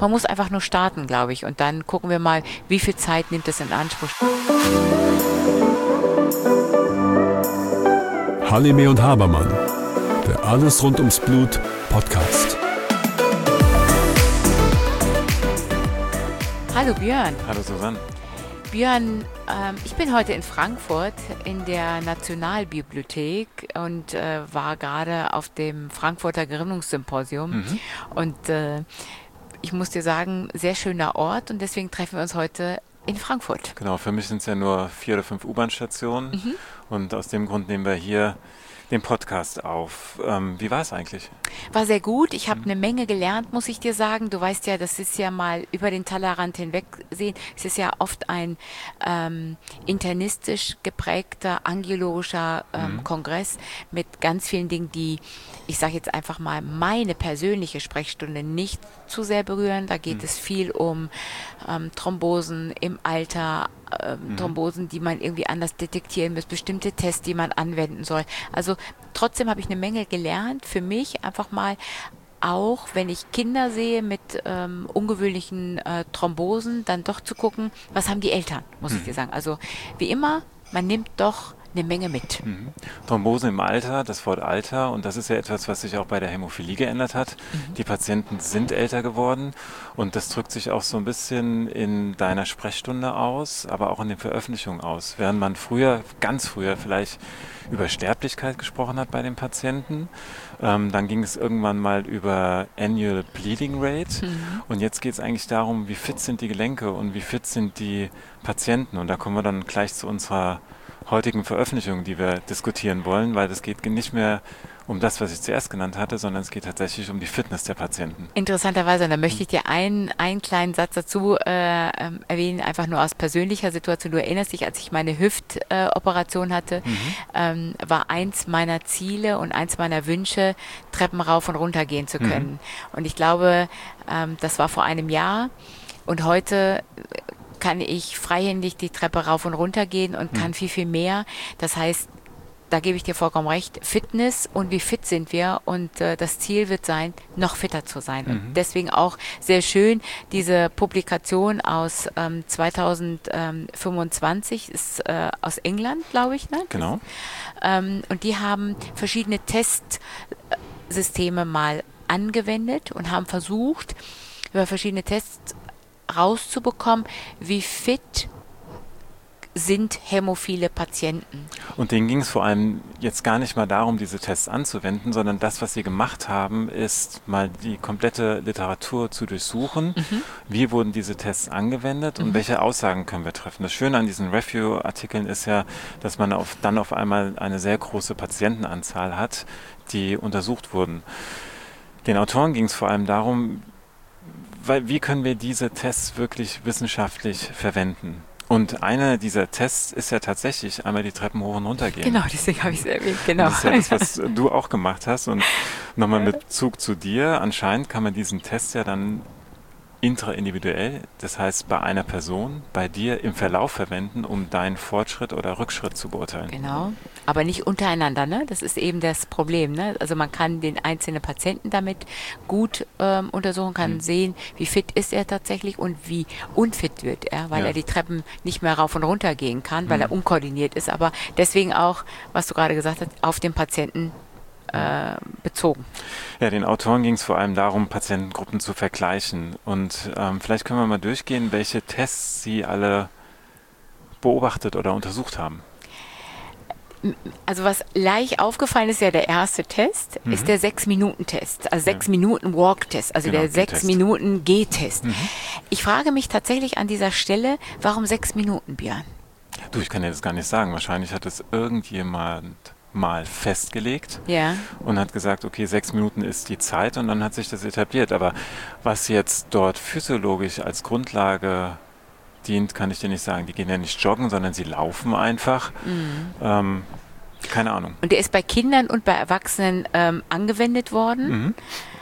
Man muss einfach nur starten, glaube ich. Und dann gucken wir mal, wie viel Zeit nimmt es in Anspruch. Halime und Habermann, der Alles rund ums Blut Podcast. Hallo Björn. Hallo Susanne. Björn, ich bin heute in Frankfurt in der Nationalbibliothek und war gerade auf dem Frankfurter Gründungssymposium. Und ich muss dir sagen, sehr schöner Ort und deswegen treffen wir uns heute in Frankfurt. Genau, für mich sind es ja nur 4 oder 5 U-Bahn-Stationen und aus dem Grund nehmen wir hier den Podcast auf. Wie war es eigentlich? War sehr gut. Ich habe eine Menge gelernt, muss ich dir sagen. Du weißt ja, das ist ja mal über den Tellerrand hinweg sehen. Es ist ja oft ein internistisch geprägter, angelologischer Kongress mit ganz vielen Dingen, die, ich sage jetzt einfach mal, meine persönliche Sprechstunde nicht zu sehr berühren. Da geht es viel um Thrombosen im Alter, Thrombosen, die man irgendwie anders detektieren muss, bestimmte Tests, die man anwenden soll. Also trotzdem habe ich eine Menge gelernt, für mich einfach mal, auch wenn ich Kinder sehe mit ungewöhnlichen Thrombosen, dann doch zu gucken, was haben die Eltern, muss ich dir sagen. Also wie immer, man nimmt doch eine Menge mit. Thrombosen im Alter, das Wort Alter, und das ist ja etwas, was sich auch bei der Hämophilie geändert hat. Die Patienten sind älter geworden und das drückt sich auch so ein bisschen in deiner Sprechstunde aus, aber auch in den Veröffentlichungen aus. Während man früher, ganz früher vielleicht über Sterblichkeit gesprochen hat bei den Patienten, dann ging es irgendwann mal über Annual Bleeding Rate und jetzt geht es eigentlich darum, wie fit sind die Gelenke und wie fit sind die Patienten, und da kommen wir dann gleich zu unserer heutigen Veröffentlichung, die wir diskutieren wollen, weil es geht nicht mehr um das, was ich zuerst genannt hatte, sondern es geht tatsächlich um die Fitness der Patienten. Interessanterweise, und da möchte ich dir einen kleinen Satz dazu erwähnen, einfach nur aus persönlicher Situation. Du erinnerst dich, als ich meine Hüftoperation hatte, war eins meiner Ziele und eins meiner Wünsche, Treppen rauf und runter gehen zu können. Und ich glaube, das war vor einem Jahr und heute kann ich freihändig die Treppe rauf und runter gehen und kann viel, viel mehr. Das heißt, da gebe ich dir vollkommen recht, Fitness und wie fit sind wir, und das Ziel wird sein, noch fitter zu sein. Und deswegen auch sehr schön, diese Publikation aus 2025 ist aus England, glaube ich. Ne? Genau. Und die haben verschiedene Testsysteme mal angewendet und haben versucht, über verschiedene Tests rauszubekommen, wie fit sind hämophile Patienten. Und denen ging es vor allem jetzt gar nicht mal darum, diese Tests anzuwenden, sondern das, was sie gemacht haben, ist mal die komplette Literatur zu durchsuchen. Wie wurden diese Tests angewendet und welche Aussagen können wir treffen? Das Schöne an diesen Review-Artikeln ist ja, dass man dann auf einmal eine sehr große Patientenanzahl hat, die untersucht wurden. Den Autoren ging es vor allem darum, wie können wir diese Tests wirklich wissenschaftlich verwenden? Und einer dieser Tests ist ja tatsächlich einmal die Treppen hoch und runter gehen. Genau, deswegen habe ich es erwähnt. Genau. Das ist ja das, was du auch gemacht hast. Und nochmal mit Bezug zu dir, anscheinend kann man diesen Test ja dann intraindividuell, das heißt bei einer Person, bei dir im Verlauf verwenden, um deinen Fortschritt oder Rückschritt zu beurteilen. Genau, aber nicht untereinander, ne? Das ist eben das Problem, ne? Also man kann den einzelnen Patienten damit gut untersuchen, kann sehen, wie fit ist er tatsächlich und wie unfit wird er, weil er die Treppen nicht mehr rauf und runter gehen kann, weil er unkoordiniert ist, aber deswegen auch, was du gerade gesagt hast, auf den Patienten bezogen. Ja, den Autoren ging es vor allem darum, Patientengruppen zu vergleichen. Und vielleicht können wir mal durchgehen, welche Tests sie alle beobachtet oder untersucht haben. Also was gleich aufgefallen ist, ja der erste Test, ist der 6-Minuten-Test, also 6-Minuten-Walk-Test, also Genau, der 6-Minuten-G-Test. Ich frage mich tatsächlich an dieser Stelle, warum 6 Minuten, Björn? Du, ich kann dir das gar nicht sagen. Wahrscheinlich hat es irgendjemand mal festgelegt und hat gesagt, okay, 6 Minuten ist die Zeit, und dann hat sich das etabliert. Aber was jetzt dort physiologisch als Grundlage dient, kann ich dir nicht sagen. Die gehen ja nicht joggen, sondern sie laufen einfach. Keine Ahnung. Und der ist bei Kindern und bei Erwachsenen angewendet worden.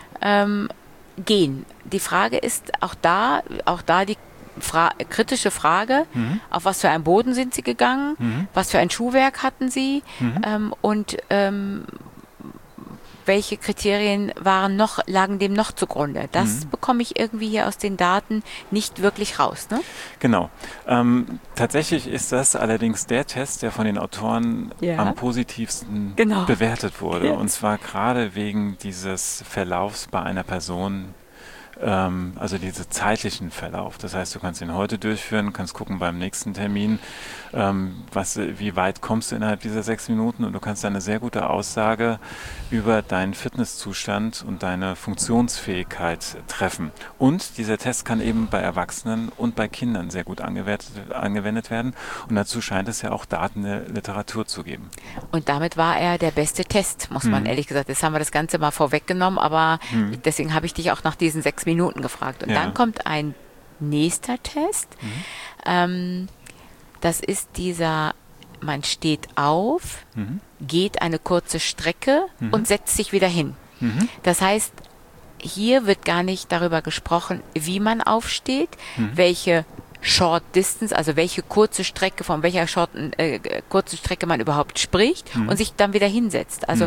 Gehen. Die Frage ist auch da die kritische Frage, auf was für einen Boden sind Sie gegangen, was für ein Schuhwerk hatten Sie und welche Kriterien lagen dem noch zugrunde? Das bekomme ich irgendwie hier aus den Daten nicht wirklich raus, ne? Genau. Tatsächlich ist das allerdings der Test, der von den Autoren am positivsten bewertet wurde. Ja. Und zwar gerade wegen dieses Verlaufs bei einer Person, also diesen zeitlichen Verlauf. Das heißt, du kannst ihn heute durchführen, kannst gucken beim nächsten Termin, wie weit kommst du innerhalb dieser 6 Minuten, und du kannst eine sehr gute Aussage über deinen Fitnesszustand und deine Funktionsfähigkeit treffen. Und dieser Test kann eben bei Erwachsenen und bei Kindern sehr gut angewendet werden, und dazu scheint es ja auch Daten in der Literatur zu geben. Und damit war er der beste Test, muss man ehrlich gesagt. Jetzt haben wir das Ganze mal vorweggenommen, aber deswegen habe ich dich auch nach diesen 6 Minuten gefragt. Und dann kommt ein nächster Test. Das ist dieser, man steht auf, geht eine kurze Strecke und setzt sich wieder hin. Das heißt, hier wird gar nicht darüber gesprochen, wie man aufsteht, welche Short Distance, also welche kurze Strecke, von welcher kurzen Strecke man überhaupt spricht und sich dann wieder hinsetzt. Also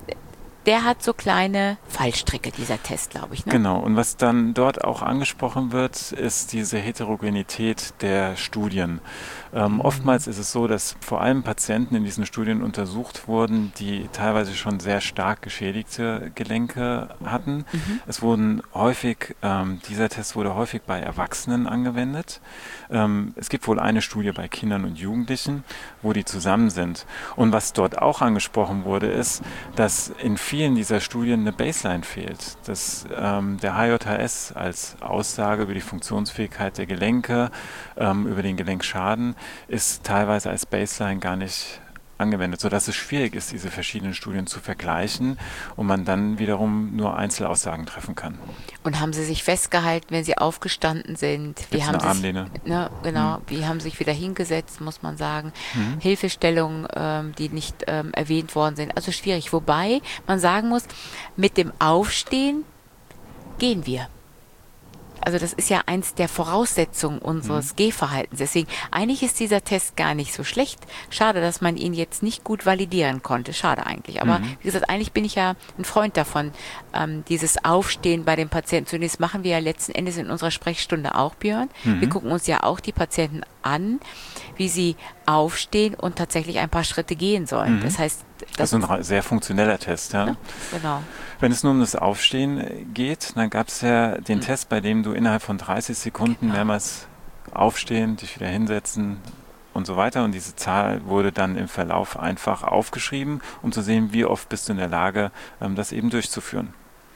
der hat so kleine Fallstricke, dieser Test, glaube ich. Ne? Genau, und was dann dort auch angesprochen wird, ist diese Heterogenität der Studien. Oftmals ist es so, dass vor allem Patienten in diesen Studien untersucht wurden, die teilweise schon sehr stark geschädigte Gelenke hatten. Es wurden häufig, dieser Test wurde häufig bei Erwachsenen angewendet. Es gibt wohl eine Studie bei Kindern und Jugendlichen, wo die zusammen sind. Und was dort auch angesprochen wurde, ist, dass in vielen dieser Studien eine Baseline fehlt. Dass der HJHS als Aussage über die Funktionsfähigkeit der Gelenke, über den Gelenkschaden, ist teilweise als Baseline gar nicht angewendet, sodass es schwierig ist, diese verschiedenen Studien zu vergleichen und man dann wiederum nur Einzelaussagen treffen kann. Und haben Sie sich festgehalten, wenn Sie aufgestanden sind? Wie haben Sie sich, wie haben Sie sich wieder hingesetzt, muss man sagen. Hilfestellungen, die nicht erwähnt worden sind. Also schwierig. Wobei man sagen muss, mit dem Aufstehen gehen wir. Also das ist ja eins der Voraussetzungen unseres Gehverhaltens. Deswegen, eigentlich ist dieser Test gar nicht so schlecht. Schade, dass man ihn jetzt nicht gut validieren konnte. Schade eigentlich. Aber wie gesagt, eigentlich bin ich ja ein Freund davon, dieses Aufstehen bei den Patienten. Zunächst machen wir ja letzten Endes in unserer Sprechstunde auch, Björn. Wir gucken uns ja auch die Patienten an, wie sie aufstehen und tatsächlich ein paar Schritte gehen sollen. Das heißt, das ist ein sehr funktioneller Test. Ja? Genau. Wenn es nur um das Aufstehen geht, dann gab es ja den Test, bei dem du innerhalb von 30 Sekunden mehrmals aufstehen, dich wieder hinsetzen und so weiter. Und diese Zahl wurde dann im Verlauf einfach aufgeschrieben, um zu sehen, wie oft bist du in der Lage, das eben durchzuführen.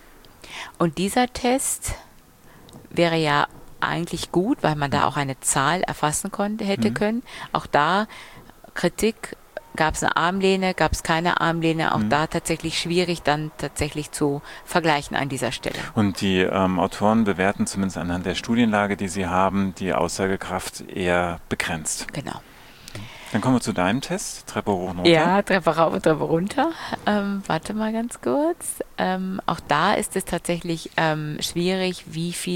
Und dieser Test wäre ja eigentlich gut, weil man da auch eine Zahl erfassen hätte können. Auch da Kritik. Gab es eine Armlehne, gab es keine Armlehne, auch da tatsächlich schwierig dann tatsächlich zu vergleichen an dieser Stelle. Und die Autoren bewerten zumindest anhand der Studienlage, die sie haben, die Aussagekraft eher begrenzt. Genau. Dann kommen wir zu deinem Test, Treppe hoch und runter. Ja, Treppe rauf und Treppe runter. Warte mal ganz kurz. Auch da ist es tatsächlich schwierig,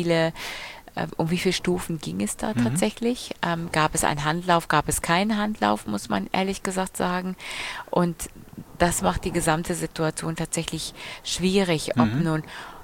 um wie viele Stufen ging es da tatsächlich? Gab es einen Handlauf, gab es keinen Handlauf, muss man ehrlich gesagt sagen. Und das macht die gesamte Situation tatsächlich schwierig. Ob nun,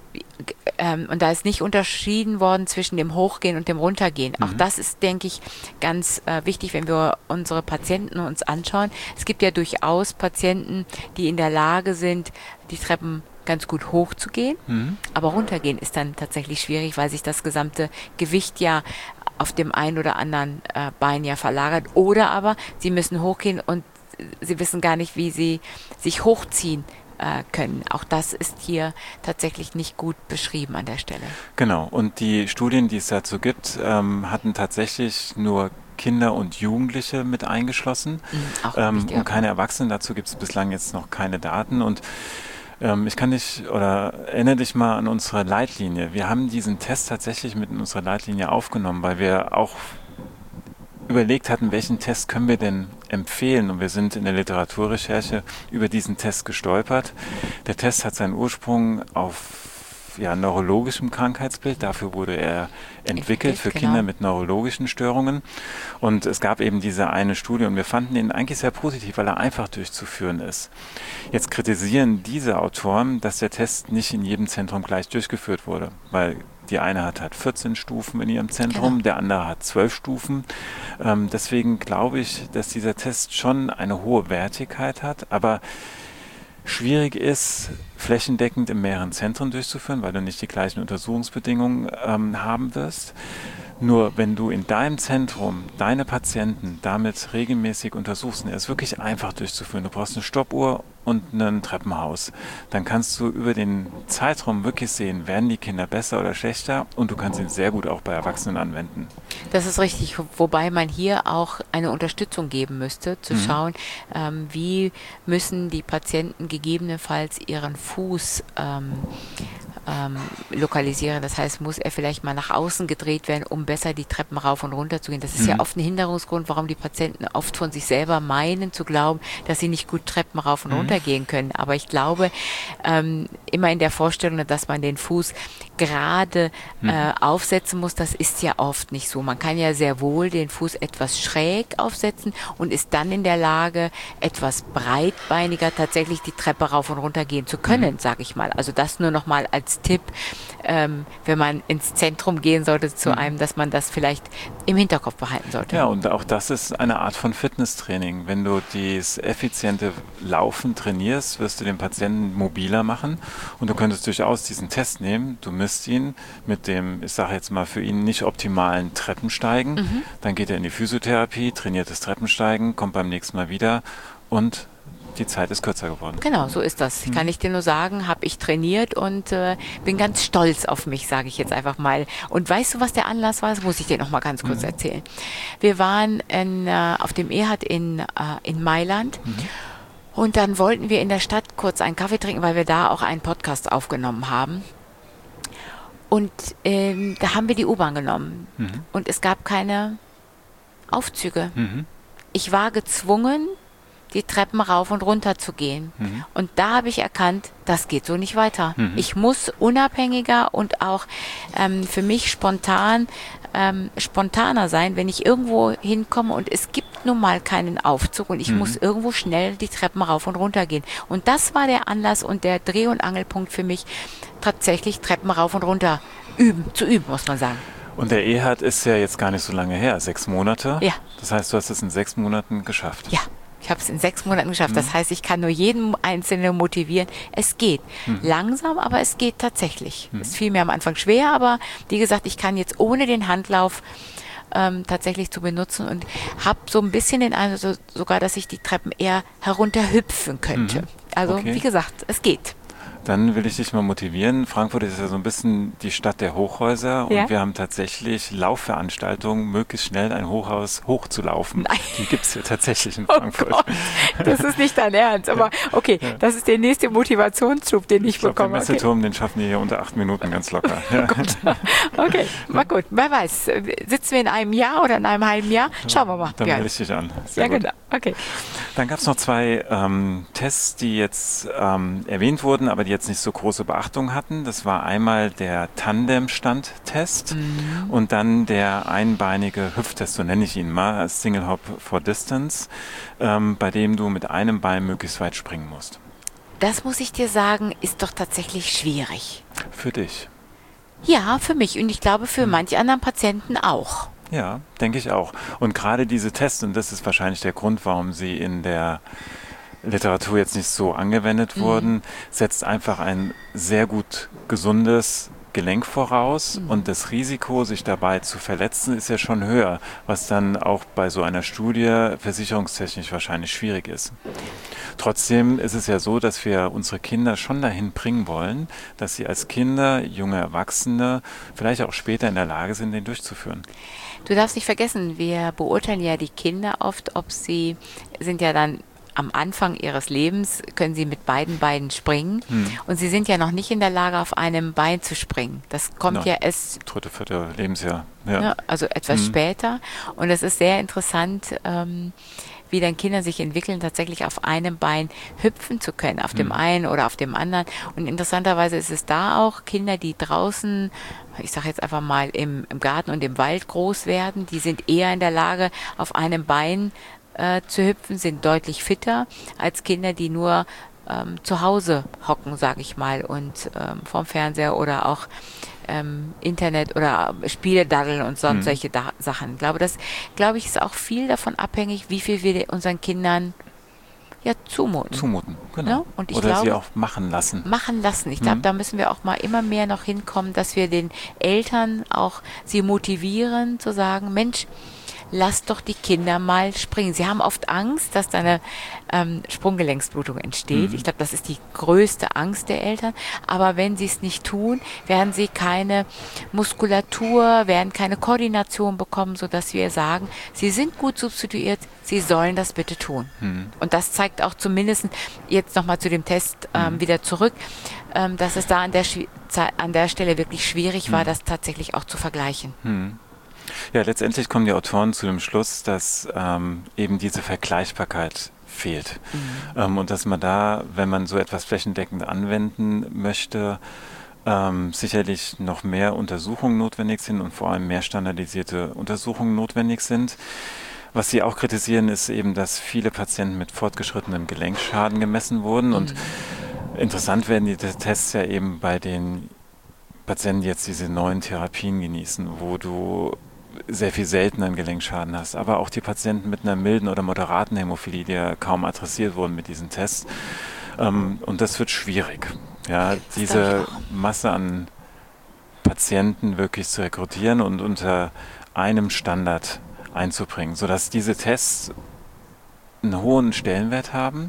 und da ist nicht unterschieden worden zwischen dem Hochgehen und dem Runtergehen. Auch das ist, denke ich, ganz wichtig, wenn wir unsere Patienten uns anschauen. Es gibt ja durchaus Patienten, die in der Lage sind, die Treppen ganz gut hoch zu gehen, aber runtergehen ist dann tatsächlich schwierig, weil sich das gesamte Gewicht ja auf dem einen oder anderen Bein ja verlagert. Oder aber sie müssen hochgehen und sie wissen gar nicht, wie sie sich hochziehen können. Auch das ist hier tatsächlich nicht gut beschrieben an der Stelle. Genau, und die Studien, die es dazu gibt, hatten tatsächlich nur Kinder und Jugendliche mit eingeschlossen und keine Erwachsenen. Dazu gibt es bislang jetzt noch keine Daten. Und ich erinnere dich mal an unsere Leitlinie. Wir haben diesen Test tatsächlich mit in unsere Leitlinie aufgenommen, weil wir auch überlegt hatten, welchen Test können wir denn empfehlen, und wir sind in der Literaturrecherche über diesen Test gestolpert. Der Test hat seinen Ursprung auf neurologischem Krankheitsbild. Dafür wurde er entwickelt für Kinder mit neurologischen Störungen. Und es gab eben diese eine Studie und wir fanden ihn eigentlich sehr positiv, weil er einfach durchzuführen ist. Jetzt kritisieren diese Autoren, dass der Test nicht in jedem Zentrum gleich durchgeführt wurde, weil die eine hat 14 Stufen in ihrem Zentrum, der andere hat 12 Stufen. Deswegen glaube ich, dass dieser Test schon eine hohe Wertigkeit hat, aber schwierig ist, flächendeckend in mehreren Zentren durchzuführen, weil du nicht die gleichen Untersuchungsbedingungen haben wirst. Nur wenn du in deinem Zentrum deine Patienten damit regelmäßig untersuchst, und er ist wirklich einfach durchzuführen, du brauchst eine Stoppuhr und ein Treppenhaus, dann kannst du über den Zeitraum wirklich sehen, werden die Kinder besser oder schlechter, und du kannst ihn sehr gut auch bei Erwachsenen anwenden. Das ist richtig, wobei man hier auch eine Unterstützung geben müsste, zu schauen, wie müssen die Patienten gegebenenfalls ihren Fuß lokalisieren. Das heißt, muss er vielleicht mal nach außen gedreht werden, um besser die Treppen rauf und runter zu gehen. Das ist ja oft ein Hinderungsgrund, warum die Patienten oft von sich selber meinen zu glauben, dass sie nicht gut Treppen rauf und runter gehen können. Aber ich glaube, immer in der Vorstellung, dass man den Fuß gerade aufsetzen muss, das ist ja oft nicht so. Man kann ja sehr wohl den Fuß etwas schräg aufsetzen und ist dann in der Lage, etwas breitbeiniger tatsächlich die Treppe rauf und runter gehen zu können, sage ich mal. Also das nur noch mal als Tipp, wenn man ins Zentrum gehen sollte zu einem, dass man das vielleicht im Hinterkopf behalten sollte. Ja, und auch das ist eine Art von Fitnesstraining. Wenn du dieses effiziente Laufen trainierst, wirst du den Patienten mobiler machen, und du könntest durchaus diesen Test nehmen. Du misst ihn mit dem, ich sage jetzt mal für ihn nicht optimalen Treppensteigen. Dann geht er in die Physiotherapie, trainiert das Treppensteigen, kommt beim nächsten Mal wieder und die Zeit ist kürzer geworden. Genau, so ist das. Kann ich dir nur sagen, habe ich trainiert und bin ganz stolz auf mich, sage ich jetzt einfach mal. Und weißt du, was der Anlass war? Das muss ich dir noch mal ganz kurz erzählen. Wir waren auf dem EHAT in Mailand. Und dann wollten wir in der Stadt kurz einen Kaffee trinken, weil wir da auch einen Podcast aufgenommen haben. Und da haben wir die U-Bahn genommen. Und es gab keine Aufzüge. Ich war gezwungen, die Treppen rauf und runter zu gehen. Und da habe ich erkannt, das geht so nicht weiter. Ich muss unabhängiger und auch für mich spontaner sein, wenn ich irgendwo hinkomme und es gibt nun mal keinen Aufzug und ich muss irgendwo schnell die Treppen rauf und runter gehen. Und das war der Anlass und der Dreh- und Angelpunkt für mich, tatsächlich Treppen rauf und runter zu üben, muss man sagen. Und der EHAT ist ja jetzt gar nicht so lange her, 6 Monate. Ja. Das heißt, du hast es in 6 Monaten geschafft. Ja. Ich habe es in 6 Monaten geschafft. Das heißt, ich kann nur jeden Einzelnen motivieren. Es geht. Langsam, aber es geht tatsächlich. Es fiel mir am Anfang schwer, aber wie gesagt, ich kann jetzt ohne den Handlauf tatsächlich zu benutzen und habe so ein bisschen den Eindruck sogar, dass ich die Treppen eher herunterhüpfen könnte. Also wie gesagt, es geht. Dann will ich dich mal motivieren. Frankfurt ist ja so ein bisschen die Stadt der Hochhäuser und wir haben tatsächlich Laufveranstaltungen, möglichst schnell ein Hochhaus hochzulaufen. Nein. Die gibt es hier tatsächlich in Frankfurt. Oh Gott, das ist nicht dein Ernst, aber okay, das ist der nächste Motivationsschub, den ich bekomme. Den Messeturm, den schaffen wir hier unter 8 Minuten ganz locker. Oh Gott. Okay, mal gut, wer weiß, sitzen wir in einem Jahr oder in einem halben Jahr? Schauen wir mal. Dann melde ich dich an. Sehr gut. Genau, okay. Dann gab es noch 2 Tests, die jetzt erwähnt wurden, aber die jetzt nicht so große Beachtung hatten. Das war einmal der Tandem-Standtest und dann der einbeinige Hüfttest, so nenne ich ihn mal, Single Hop for Distance, bei dem du mit einem Bein möglichst weit springen musst. Das muss ich dir sagen, ist doch tatsächlich schwierig. Für dich? Ja, für mich und ich glaube für manche anderen Patienten auch. Ja, denke ich auch. Und gerade diese Tests, und das ist wahrscheinlich der Grund, warum sie in der Literatur jetzt nicht so angewendet wurden, setzt einfach ein sehr gut gesundes Gelenk voraus und das Risiko, sich dabei zu verletzen, ist ja schon höher, was dann auch bei so einer Studie versicherungstechnisch wahrscheinlich schwierig ist. Trotzdem ist es ja so, dass wir unsere Kinder schon dahin bringen wollen, dass sie als Kinder, junge Erwachsene, vielleicht auch später in der Lage sind, den durchzuführen. Du darfst nicht vergessen, wir beurteilen ja die Kinder oft, ob sie sind ja dann am Anfang ihres Lebens, können sie mit beiden Beinen springen und sie sind ja noch nicht in der Lage, auf einem Bein zu springen. Das kommt ja erst... 3., 4. Lebensjahr. Ja. Also etwas später und es ist sehr interessant, wie dann Kinder sich entwickeln, tatsächlich auf einem Bein hüpfen zu können, auf dem einen oder auf dem anderen. Und interessanterweise ist es da auch Kinder, die draußen, ich sage jetzt einfach mal im Garten und im Wald groß werden, die sind eher in der Lage, auf einem Bein zu hüpfen, sind deutlich fitter als Kinder, die nur zu Hause hocken, sage ich mal, und vorm Fernseher oder auch Internet oder Spiele daddeln und sonst solche Sachen. Ich glaube, ist auch viel davon abhängig, wie viel wir unseren Kindern zumuten. Genau. Ja? Und ich oder glaube, sie auch machen lassen. Ich glaube, da müssen wir auch mal immer mehr noch hinkommen, dass wir den Eltern auch sie motivieren, zu sagen, Mensch, lass doch die Kinder mal springen. Sie haben oft Angst, dass da eine Sprunggelenksblutung entsteht. Ich glaube, das ist die größte Angst der Eltern. Aber wenn sie es nicht tun, werden sie keine Muskulatur, werden keine Koordination bekommen, sodass wir sagen, sie sind gut substituiert, sie sollen das bitte tun. Und das zeigt auch zumindest, jetzt nochmal zu dem Test wieder zurück, dass es da an der Stelle wirklich schwierig war, das tatsächlich auch zu vergleichen. Ja, letztendlich kommen die Autoren zu dem Schluss, dass eben diese Vergleichbarkeit fehlt. Und dass man da, wenn man so etwas flächendeckend anwenden möchte, sicherlich noch mehr Untersuchungen notwendig sind und vor allem mehr standardisierte Untersuchungen notwendig sind. Was sie auch kritisieren, ist eben, dass viele Patienten mit fortgeschrittenem Gelenkschaden gemessen wurden. Und interessant werden die Tests ja eben bei den Patienten, die jetzt diese neuen Therapien genießen, wo du sehr viel selteneren Gelenkschaden hast, aber auch die Patienten mit einer milden oder moderaten Hämophilie, die ja kaum adressiert wurden mit diesen Tests. Und das wird schwierig, ja, diese Masse an Patienten wirklich zu rekrutieren und unter einem Standard einzubringen, sodass diese Tests einen hohen Stellenwert haben,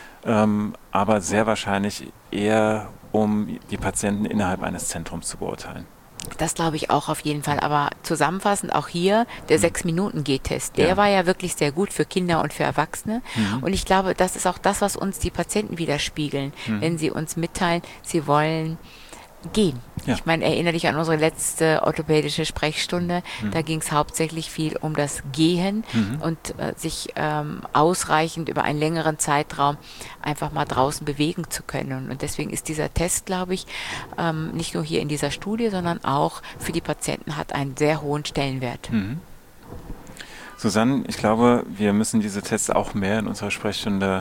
aber sehr wahrscheinlich eher um die Patienten innerhalb eines Zentrums zu beurteilen. Das glaube ich auch auf jeden Fall. Aber zusammenfassend auch hier, der 6-Minuten-G-Test, der war ja wirklich sehr gut für Kinder und für Erwachsene. Und ich glaube, das ist auch das, was uns die Patienten widerspiegeln, wenn sie uns mitteilen, sie wollen gehen. Ja. Ich meine, erinnere dich an unsere letzte orthopädische Sprechstunde. Da ging es hauptsächlich viel um das Gehen und sich ausreichend über einen längeren Zeitraum einfach mal draußen bewegen zu können. Und deswegen ist dieser Test, glaube ich, nicht nur hier in dieser Studie, sondern auch für die Patienten hat einen sehr hohen Stellenwert. Susanne, ich glaube, wir müssen diese Tests auch mehr in unserer Sprechstunde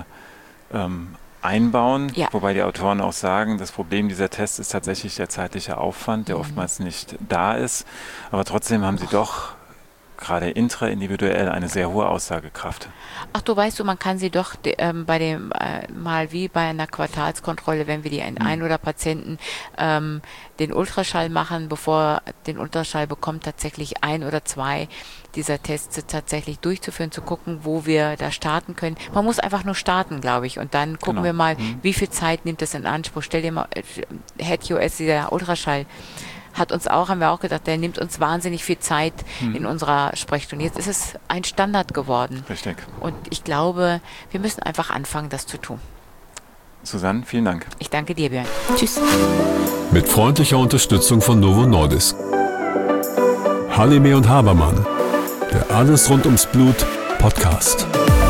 einbauen, wobei die Autoren auch sagen, das Problem dieser Tests ist tatsächlich der zeitliche Aufwand, der oftmals nicht da ist, aber trotzdem haben sie doch gerade intraindividuell eine sehr hohe Aussagekraft. Ach, du weißt, man kann sie doch bei dem mal wie bei einer Quartalskontrolle, wenn wir die einen oder Patienten den Ultraschall machen, bevor den Ultraschall bekommt, tatsächlich 1 oder 2 dieser Tests tatsächlich durchzuführen, zu gucken, wo wir da starten können. Man muss einfach nur starten, glaube ich, und dann gucken wir mal, wie viel Zeit nimmt es in Anspruch. Stell dir mal, HeadQS, dieser Ultraschall, haben wir auch gedacht, der nimmt uns wahnsinnig viel Zeit in unserer Sprechstunde. Jetzt ist es ein Standard geworden. Richtig. Und ich glaube, wir müssen einfach anfangen, das zu tun. Susanne, vielen Dank. Ich danke dir, Björn. Tschüss. Mit freundlicher Unterstützung von Novo Nordisk. Halime und Habermann. Der Alles rund ums Blut Podcast.